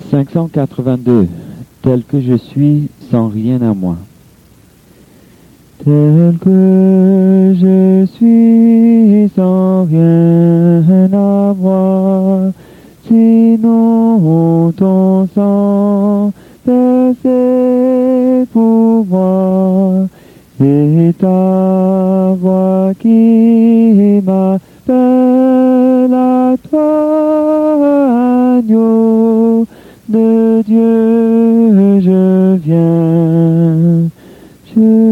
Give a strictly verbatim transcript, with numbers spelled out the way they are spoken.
cinq cent quatre-vingt-deux. Tel que je suis, sans rien à moi. Tel que je suis, sans rien avoir, sinon ton sang, ses pouvoirs, c'est ta voix qui m'appelle à toi, agneau de Dieu, je viens. Je